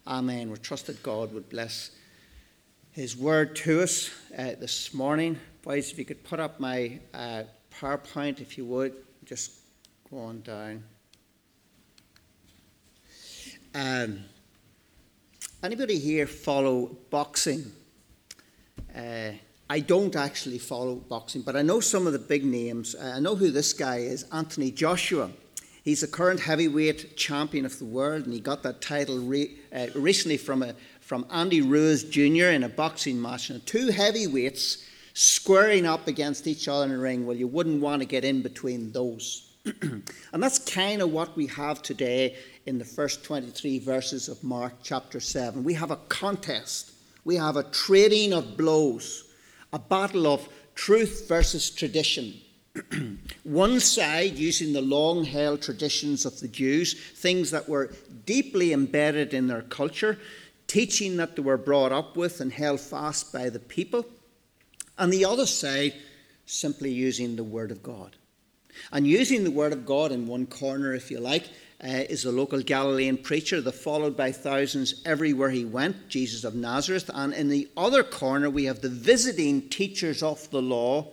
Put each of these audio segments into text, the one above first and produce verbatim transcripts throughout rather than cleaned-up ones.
Amen. We trust that God would bless his word to us uh, this morning. Boys, if you could put up my uh, PowerPoint, if you would, just go on down. Um, anybody here follow boxing? Uh, I don't actually follow boxing, but I know some of the big names. Uh, I know who this guy is, Anthony Joshua. He's the current heavyweight champion of the world, and he got that title re- uh, recently from a, from Andy Ruiz Junior in a boxing match. And two heavyweights squaring up against each other in the ring. Well, you wouldn't want to get in between those. And that's kind of what we have today in the first twenty-three verses of Mark chapter seven. We have a contest. We have a trading of blows, a battle of truth versus tradition. One side using the long-held traditions of the Jews, things that were deeply embedded in their culture, teaching that they were brought up with and held fast by the people. And the other side simply using the Word of God. And using the Word of God in one corner, if you like, uh, is a local Galilean preacher, the followed by thousands everywhere he went, Jesus of Nazareth. And in the other corner, we have the visiting teachers of the law,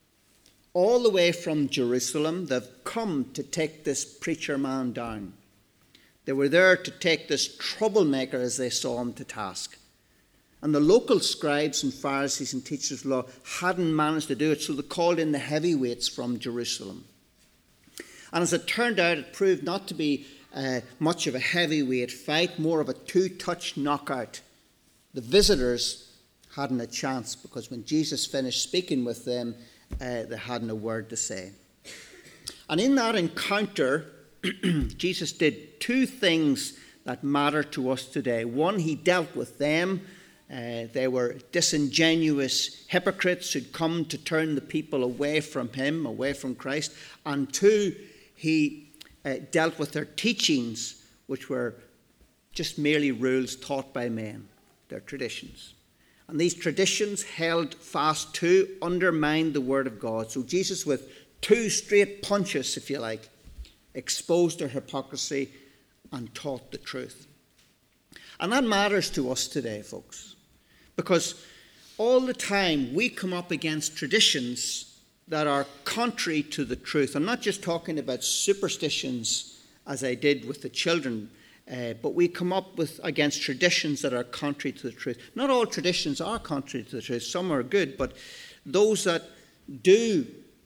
all the way from Jerusalem. They've come to take this preacher man down. They were there to take this troublemaker, as they saw him, to task. And the local scribes and Pharisees and teachers of law hadn't managed to do it, so they called in the heavyweights from Jerusalem. And as it turned out, it proved not to be uh, much of a heavyweight fight, more of a two-touch knockout. The visitors hadn't a chance, because when Jesus finished speaking with them, uh, they hadn't a word to say. And in that encounter, Jesus did two things that matter to us today. One, he dealt with them. Uh, they were disingenuous hypocrites who'd come to turn the people away from him, away from Christ. And two, he uh, dealt with their teachings, which were just merely rules taught by men, their traditions. And these traditions, held fast to, undermined the Word of God. So Jesus, with two straight punches, if you like, exposed their hypocrisy and taught the truth. And that matters to us today, folks, because all the time we come up against traditions that are contrary to the truth. I'm not just talking about superstitions, as I did with the children, uh, but we come up with against traditions that are contrary to the truth. Not all traditions are contrary to the truth. Some are good, but those that do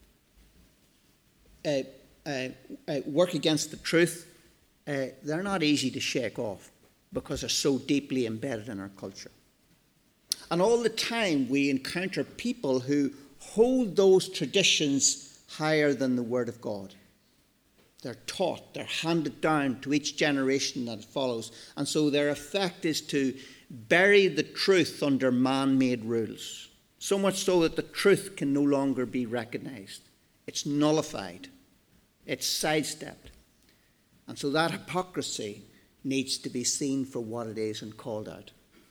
uh, uh, uh, work against the truth, uh, they're not easy to shake off because they're so deeply embedded in our culture. And all the time we encounter people who hold those traditions higher than the Word of God. They're taught, they're handed down to each generation that follows. And so their effect is to bury the truth under man-made rules. So much so that the truth can no longer be recognized. It's nullified. It's sidestepped. And so that hypocrisy needs to be seen for what it is and called out.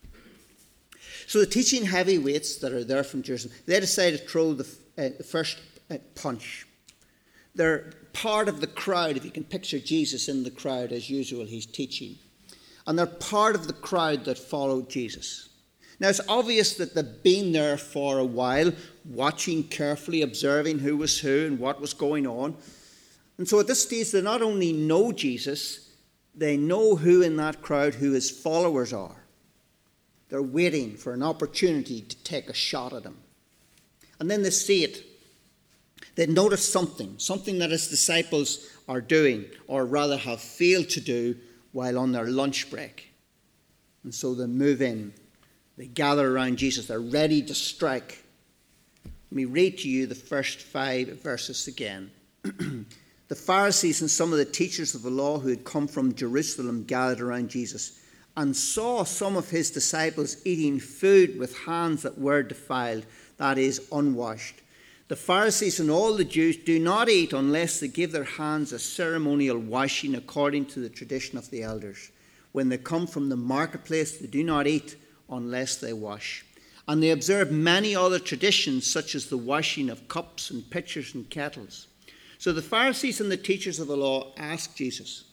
So the teaching heavyweights that are there from Jerusalem, they decided to throw the, uh, the first uh, punch. They're part of the crowd. If you can picture Jesus in the crowd, as usual, he's teaching. And they're part of the crowd that followed Jesus. Now, it's obvious that they've been there for a while, watching carefully, observing who was who and what was going on. And so at this stage, they not only know Jesus, they know who in that crowd, who his followers are. They're waiting for an opportunity to take a shot at him. And then they see it. They notice something, something that his disciples are doing, or rather have failed to do while on their lunch break. And so they move in. They gather around Jesus. They're ready to strike. Let me read to you the first five verses again. The Pharisees and some of the teachers of the law who had come from Jerusalem gathered around Jesus and saw some of his disciples eating food with hands that were defiled, that is, unwashed. The Pharisees and all the Jews do not eat unless they give their hands a ceremonial washing according to the tradition of the elders. When they come from the marketplace, they do not eat unless they wash. And they observe many other traditions, such as the washing of cups and pitchers and kettles. So the Pharisees and the teachers of the law asked Jesus,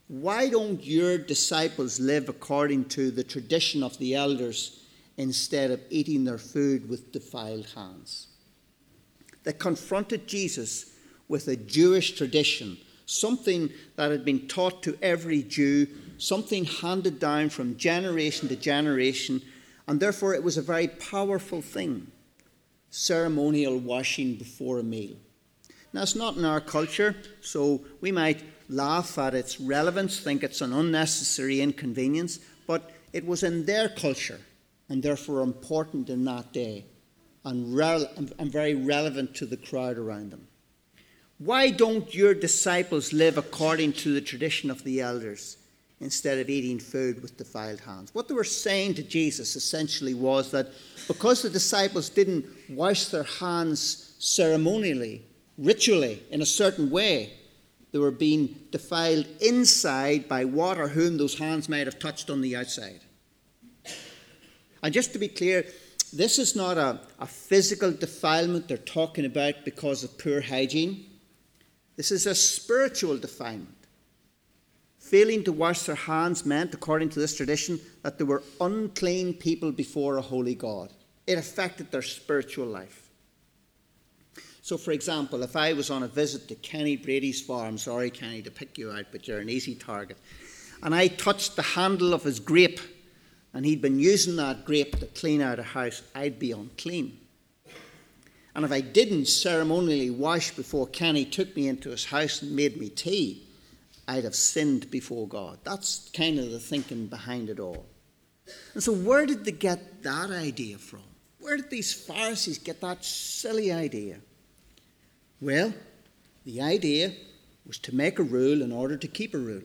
why don't your disciples live according to the tradition of the elders instead of eating their food with defiled hands? They confronted Jesus with a Jewish tradition, something that had been taught to every Jew, something handed down from generation to generation, and therefore it was a very powerful thing, ceremonial washing before a meal. Now, it's not in our culture, so we might laugh at its relevance, think it's an unnecessary inconvenience, but it was in their culture and therefore important in that day and, rel- and very relevant to the crowd around them. Why don't your disciples live according to the tradition of the elders instead of eating food with defiled hands? What they were saying to Jesus essentially was that because the disciples didn't wash their hands ceremonially, ritually, in a certain way, they were being defiled inside by water whom those hands might have touched on the outside. And just to be clear, this is not a, a physical defilement they're talking about because of poor hygiene. This is a spiritual defilement. Failing to wash their hands meant, according to this tradition, that they were unclean people before a holy God. It affected their spiritual life. So, for example, if I was on a visit to Kenny Brady's farm, sorry, Kenny, to pick you out, but you're an easy target, and I touched the handle of his grape, and he'd been using that grape to clean out a house, I'd be unclean. And if I didn't ceremonially wash before Kenny took me into his house and made me tea, I'd have sinned before God. That's kind of the thinking behind it all. And so where did they get that idea from? Where did these Pharisees get that silly idea? Well, the idea was to make a rule in order to keep a rule.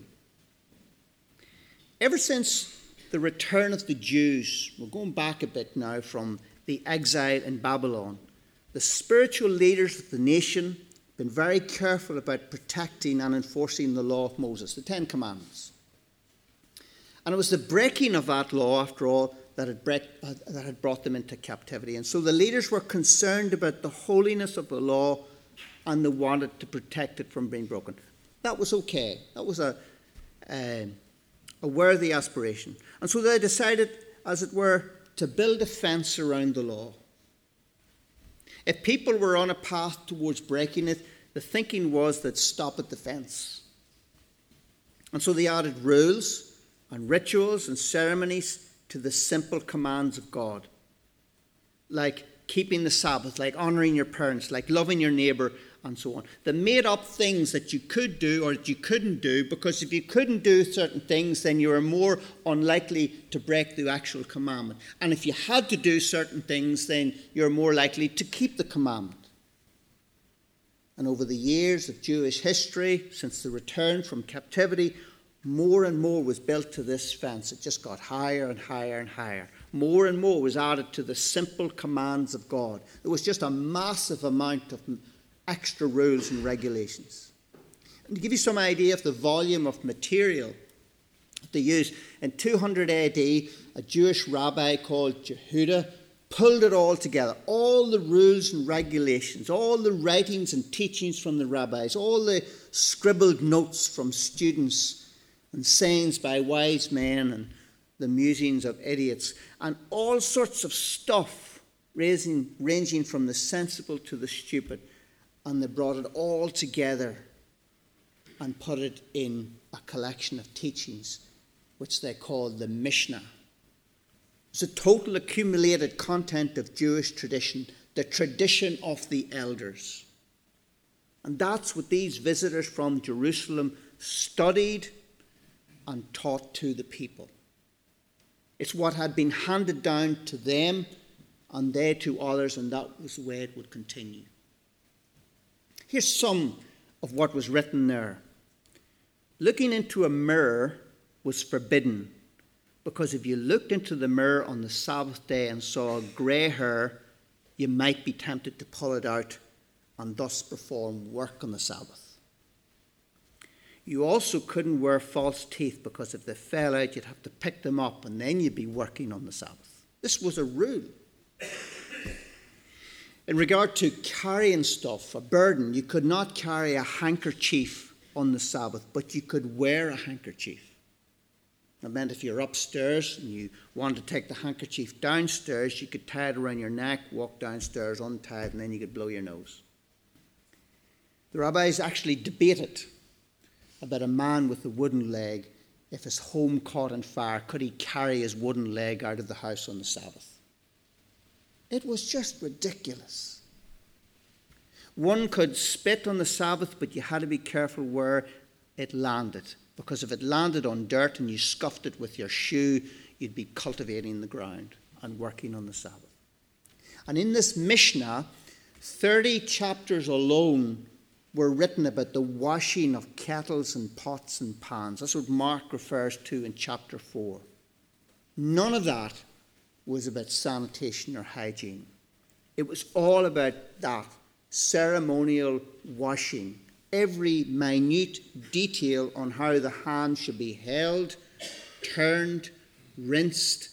Ever since the return of the Jews, we're going back a bit now from the exile in Babylon, the spiritual leaders of the nation have been very careful about protecting and enforcing the law of Moses, the Ten Commandments. And it was the breaking of that law, after all, that had, break, that had brought them into captivity. And so the leaders were concerned about the holiness of the law and they wanted to protect it from being broken. That was okay. That was a, a, a worthy aspiration. And so they decided, as it were, to build a fence around the law. If people were on a path towards breaking it, the thinking was they'd stop at the fence. And so they added rules and rituals and ceremonies to the simple commands of God, like keeping the Sabbath, like honouring your parents, like loving your neighbour, and so on. They made up things that you could do or that you couldn't do, because if you couldn't do certain things, then you were more unlikely to break the actual commandment. And if you had to do certain things, then you're more likely to keep the commandment. And over the years of Jewish history, since the return from captivity, more and more was built to this fence. It just got higher and higher and higher. More and more was added to the simple commands of God. There was just a massive amount of extra rules and regulations. And to give you some idea of the volume of material they used, in two hundred A D, a Jewish rabbi called Jehuda pulled it all together. All the rules and regulations, all the writings and teachings from the rabbis, all the scribbled notes from students and sayings by wise men and the musings of idiots, and all sorts of stuff ranging, ranging from the sensible to the stupid. And they brought it all together and put it in a collection of teachings, which they called the Mishnah. It's a total accumulated content of Jewish tradition, the tradition of the elders. And that's what these visitors from Jerusalem studied and taught to the people. It's what had been handed down to them and they to others, and that was the way it would continue. Here's some of what was written there. Looking into a mirror was forbidden, because if you looked into the mirror on the Sabbath day and saw grey hair, you might be tempted to pull it out and thus perform work on the Sabbath. You also couldn't wear false teeth, because if they fell out, you'd have to pick them up and then you'd be working on the Sabbath. This was a rule. In regard to carrying stuff, a burden, you could not carry a handkerchief on the Sabbath, but you could wear a handkerchief. That meant if you're upstairs and you wanted to take the handkerchief downstairs, you could tie it around your neck, walk downstairs untied, and then you could blow your nose. The rabbis actually debated about a man with a wooden leg. If his home caught on fire, could he carry his wooden leg out of the house on the Sabbath? It was just ridiculous. One could spit on the Sabbath, but you had to be careful where it landed, because if it landed on dirt and you scuffed it with your shoe, you'd be cultivating the ground and working on the Sabbath. And in this Mishnah, thirty chapters alone were written about the washing of kettles and pots and pans. That's what Mark refers to in chapter four. None of that was about sanitation or hygiene. It was all about that ceremonial washing. Every minute detail on how the hand should be held, turned, rinsed,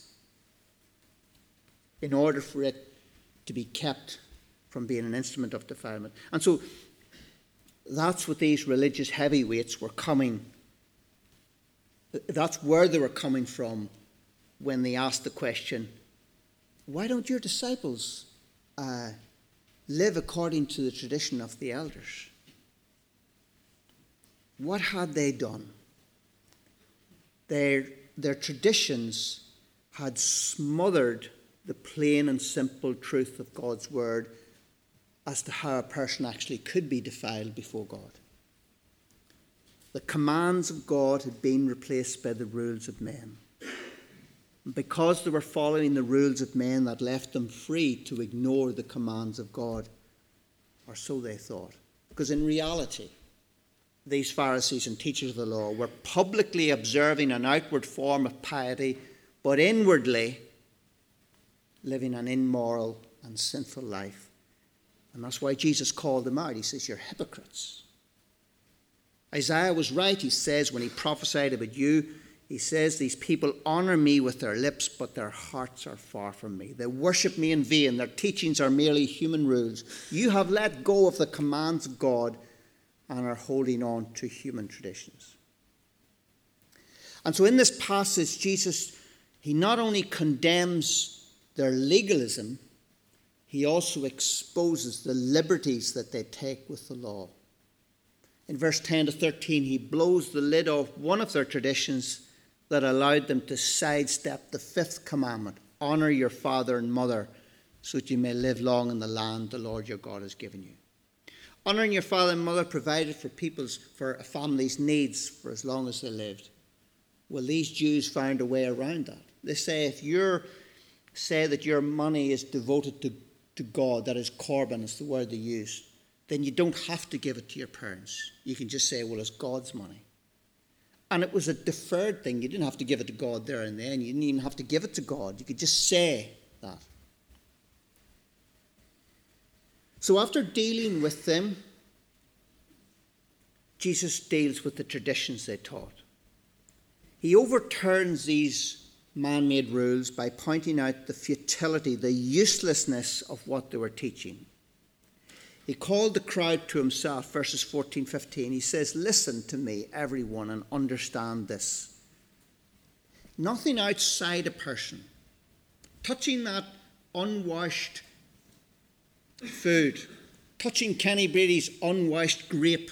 in order for it to be kept from being an instrument of defilement. And so that's what these religious heavyweights were coming, that's where they were coming from when they asked the question, why don't your disciples uh, live according to the tradition of the elders? What had they done? Their, their traditions had smothered the plain and simple truth of God's word as to how a person actually could be defiled before God. The commands of God had been replaced by the rules of men. And because they were following the rules of men, that left them free to ignore the commands of God, or so they thought. Because in reality, these Pharisees and teachers of the law were publicly observing an outward form of piety, but inwardly living an immoral and sinful life. And that's why Jesus called them out. He says, you're hypocrites. Isaiah was right, he says, when he prophesied about you. He says, these people honor me with their lips, but their hearts are far from me. They worship me in vain. Their teachings are merely human rules. You have let go of the commands of God and are holding on to human traditions. And so in this passage, Jesus, he not only condemns their legalism, he also exposes the liberties that they take with the law. In verse ten to thirteen, he blows the lid off one of their traditions that allowed them to sidestep the fifth commandment, honor your father and mother so that you may live long in the land the Lord your God has given you. Honouring your father and mother provided for people's, for a family's needs for as long as they lived. Well, these Jews found a way around that. They say if you say that your money is devoted to, to God, that is korban, is the word they use, then you don't have to give it to your parents. You can just say, well, it's God's money. And it was a deferred thing. You didn't have to give it to God there and then. You didn't even have to give it to God. You could just say that. So after dealing with them, Jesus deals with the traditions they taught. He overturns these man-made rules by pointing out the futility, the uselessness of what they were teaching. He called the crowd to himself, verses fourteen, fifteen. He says, listen to me, everyone, and understand this. Nothing outside a person, touching that unwashed food, touching Kenny Brady's unwashed grape,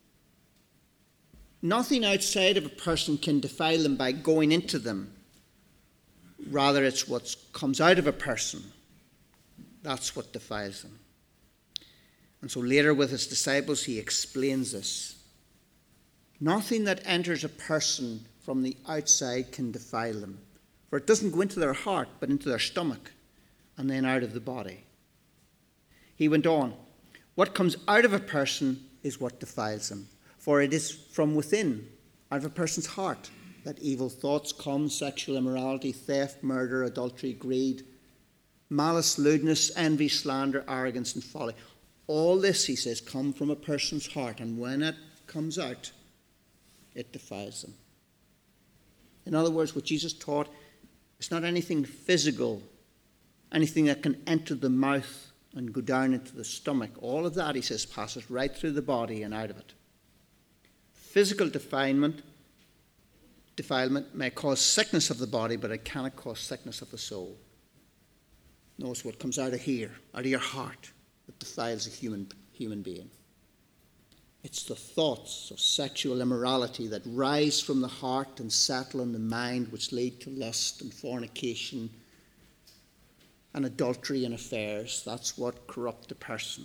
nothing outside of a person can defile them by going into them. Rather, it's what comes out of a person. That's what defiles them. And so later with his disciples, he explains this. Nothing that enters a person from the outside can defile them. For it doesn't go into their heart, but into their stomach, and then out of the body. He went on, what comes out of a person is what defiles them. For it is from within, out of a person's heart, that evil thoughts come, sexual immorality, theft, murder, adultery, greed, malice, lewdness, envy, slander, arrogance, and folly. All this, he says, come from a person's heart, and when it comes out, it defiles them. In other words, what Jesus taught is not anything physical, anything that can enter the mouth and go down into the stomach. All of that, he says, passes right through the body and out of it. Physical defilement, defilement may cause sickness of the body, but it cannot cause sickness of the soul. Notice what comes out of here, out of your heart, that defiles a human, human being. It's the thoughts of sexual immorality that rise from the heart and settle in the mind, which lead to lust and fornication and adultery and affairs. That's what corrupt a person.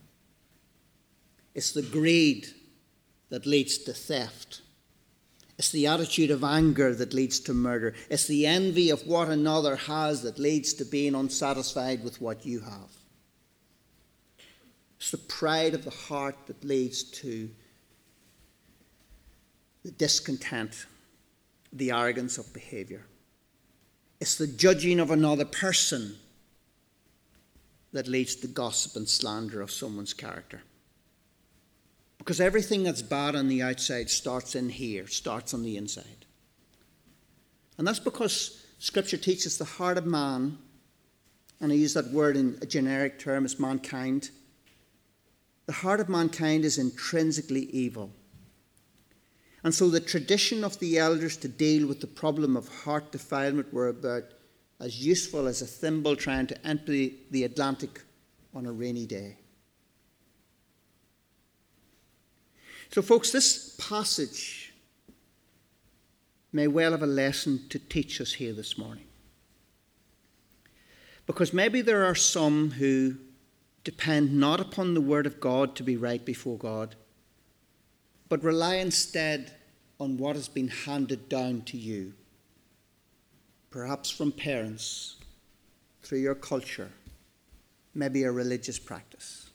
It's the greed that leads to theft. It's the attitude of anger that leads to murder. It's the envy of what another has that leads to being unsatisfied with what you have. It's the pride of the heart that leads to the discontent, the arrogance of behavior. It's the judging of another person that leads to gossip and slander of someone's character. Because everything that's bad on the outside starts in here, starts on the inside. And that's because Scripture teaches the heart of man, and I use that word in a generic term as mankind. The heart of mankind is intrinsically evil. And so the tradition of the elders to deal with the problem of heart defilement were about as useful as a thimble trying to empty the Atlantic on a rainy day. So, folks, this passage may well have a lesson to teach us here this morning. Because maybe there are some who depend not upon the Word of God to be right before God, but rely instead on what has been handed down to you, perhaps from parents, through your culture, maybe a religious practice.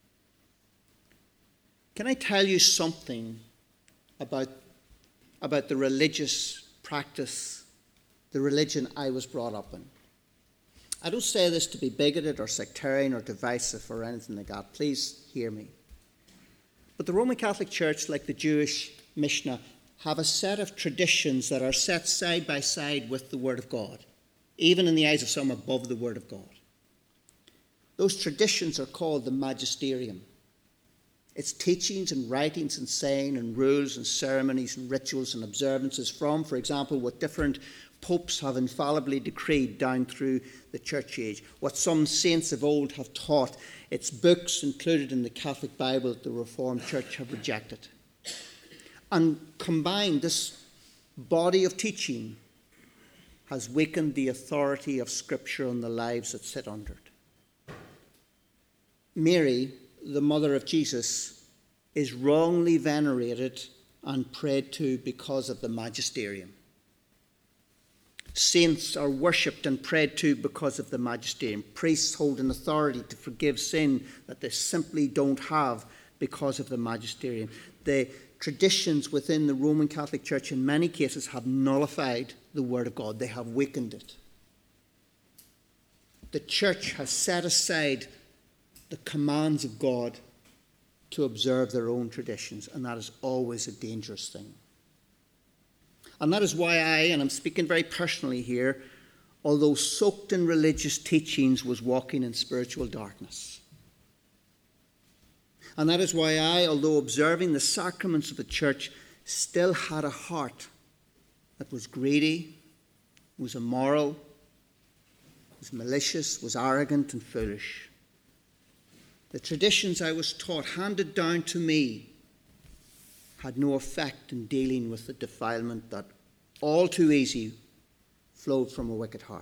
Can I tell you something about, about the religious practice, the religion I was brought up in? I don't say this to be bigoted or sectarian or divisive or anything like that. Please hear me. But the Roman Catholic Church, like the Jewish Mishnah, have a set of traditions that are set side by side with the Word of God, even in the eyes of some above the Word of God. Those traditions are called the magisterium. It's teachings and writings and saying and rules and ceremonies and rituals and observances from, for example, what different popes have infallibly decreed down through the church age, what some saints of old have taught. It's books included in the Catholic Bible that the Reformed Church have rejected. And combined, this body of teaching has weakened the authority of Scripture on the lives that sit under it. Mary, the mother of Jesus, is wrongly venerated and prayed to because of the magisterium. Saints are worshipped and prayed to because of the magisterium. Priests hold an authority to forgive sin that they simply don't have because of the magisterium. The traditions within the Roman Catholic Church in many cases have nullified the Word of God. They have weakened it. The Church has set aside the commands of God to observe their own traditions, and that is always a dangerous thing. And that is why I, and I'm speaking very personally here, although soaked in religious teachings, was walking in spiritual darkness. And that is why I, although observing the sacraments of the church, still had a heart that was greedy, was immoral, was malicious, was arrogant and foolish. The traditions I was taught, handed down to me, had no effect in dealing with the defilement that all too easy flowed from a wicked heart.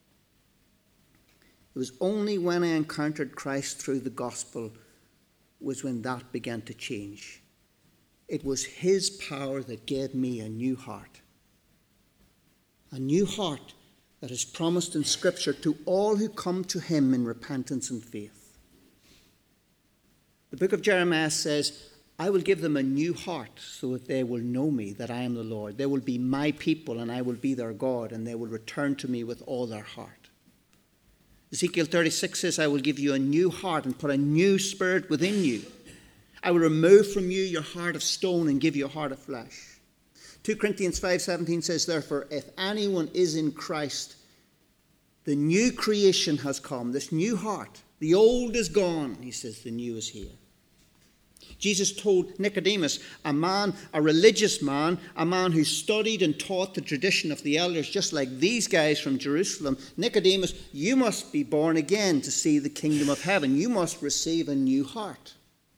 It was only when I encountered Christ through the gospel was when that began to change. It was his power that gave me a new heart. A new heart that is promised in Scripture to all who come to him in repentance and faith. The book of Jeremiah says, I will give them a new heart so that they will know me, that I am the Lord. They will be my people and I will be their God, and they will return to me with all their heart. Ezekiel thirty-six says, I will give you a new heart and put a new spirit within you. I will remove from you your heart of stone and give you a heart of flesh. Second Corinthians five seventeen says, therefore, if anyone is in Christ, the new creation has come, this new heart. The old is gone, he says, the new is here. Jesus told Nicodemus, a man, a religious man, a man who studied and taught the tradition of the elders, just like these guys from Jerusalem, Nicodemus, you must be born again to see the kingdom of heaven. You must receive a new heart.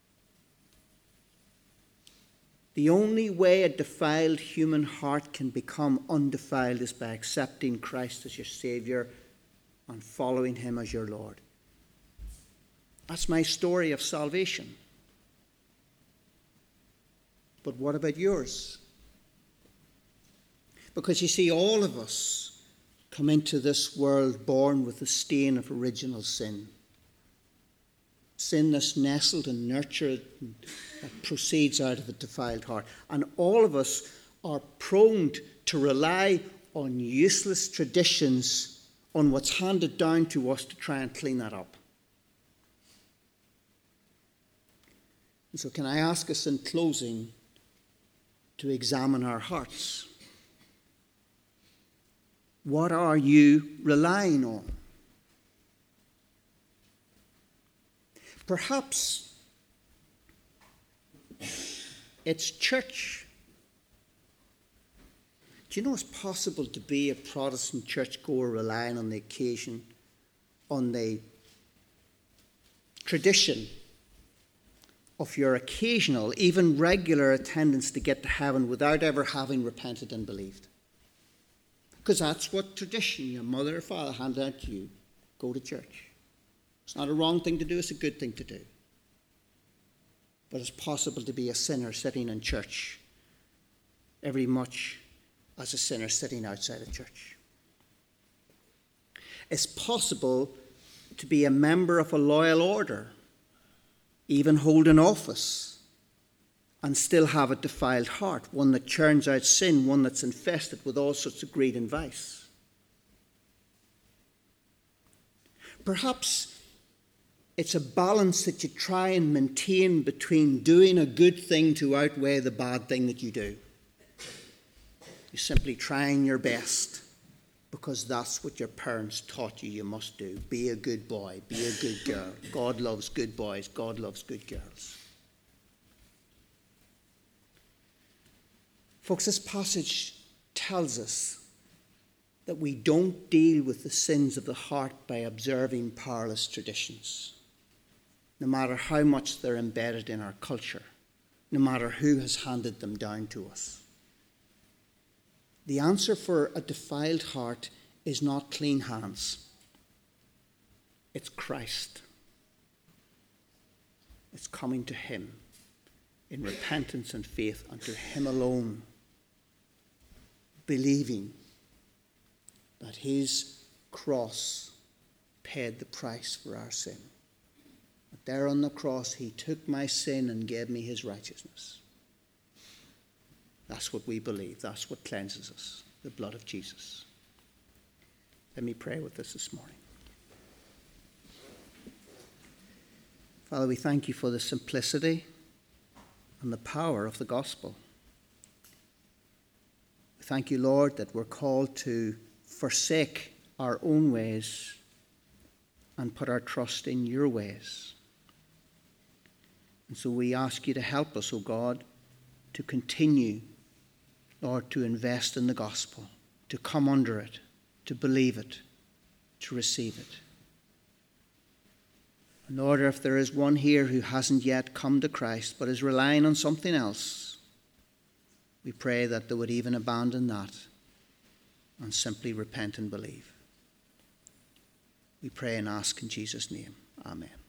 The only way a defiled human heart can become undefiled is by accepting Christ as your Saviour and following him as your Lord. That's my story of salvation. But what about yours? Because you see, all of us come into this world born with the stain of original sin. Sin that's nestled and nurtured and that proceeds out of a defiled heart. And all of us are prone to rely on useless traditions, on what's handed down to us to try and clean that up. And so can I ask us in closing to examine our hearts? What are you relying on? Perhaps it's church. Do you know it's possible to be a Protestant churchgoer relying on the occasion, on the tradition of your occasional, even regular attendance to get to heaven without ever having repented and believed? Because that's what tradition, your mother or father handed out to you. Go to church. It's not a wrong thing to do, it's a good thing to do. But it's possible to be a sinner sitting in church every much as a sinner sitting outside of church. It's possible to be a member of a loyal order, even hold an office, and still have a defiled heart, one that churns out sin, one that's infested with all sorts of greed and vice. Perhaps it's a balance that you try and maintain between doing a good thing to outweigh the bad thing that you do. You're simply trying your best because that's what your parents taught you you must do. Be a good boy, be a good girl. God loves good boys, God loves good girls. Folks, this passage tells us that we don't deal with the sins of the heart by observing powerless traditions, no matter how much they're embedded in our culture, no matter who has handed them down to us. The answer for a defiled heart is not clean hands. It's Christ. It's coming to him in repentance and faith unto him alone, believing that his cross paid the price for our sin. That there on the cross he took my sin and gave me his righteousness. That's what we believe. That's what cleanses us, the blood of Jesus. Let me pray with us this morning. Father, we thank you for the simplicity and the power of the gospel. We thank you, Lord, that we're called to forsake our own ways and put our trust in your ways. And so we ask you to help us, O God, to continue, Lord, to invest in the gospel, to come under it, to believe it, to receive it. And Lord, if there is one here who hasn't yet come to Christ but is relying on something else, we pray that they would even abandon that and simply repent and believe. We pray and ask in Jesus' name. Amen.